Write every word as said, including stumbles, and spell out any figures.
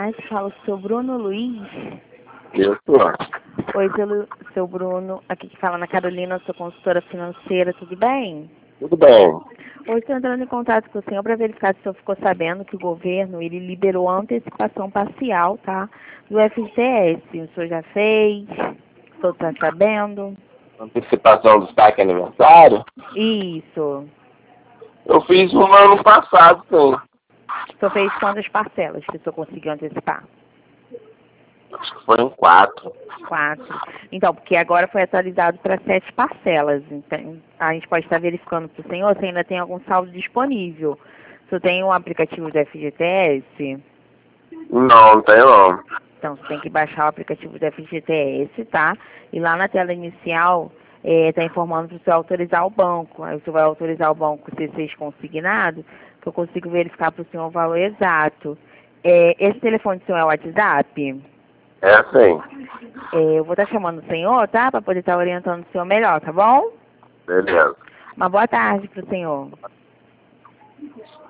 tarde, fala o seu Bruno Luiz. Eu sou. Oi, seu, seu Bruno, aqui que fala na Carolina, sou consultora financeira, tudo bem? Tudo bem. Hoje estou entrando em contato com o senhor para verificar se o senhor ficou sabendo que o governo ele liberou a antecipação parcial, tá? Do F G T S. O senhor já fez? O senhor está sabendo? Antecipação do destaque aniversário? Isso. Eu fiz um no ano passado, sim. O senhor fez quantas parcelas que o senhor conseguiu antecipar? Acho que foi em quatro. Quatro. Então, porque agora foi atualizado para sete parcelas. Então, a gente pode estar verificando para o senhor se ainda tem algum saldo disponível. O senhor tem um aplicativo do F G T S? Não, não tem não. Então, você tem que baixar o aplicativo do F G T S, tá? E lá na tela inicial, está informando para o senhor autorizar o banco. Aí o senhor vai autorizar o banco C seis consignado, que eu consigo verificar para o senhor o valor exato. É, esse telefone do senhor é o WhatsApp? É assim. É, eu vou estar chamando o senhor, tá? Para poder estar orientando o senhor melhor, tá bom? Beleza. Uma boa tarde para o senhor.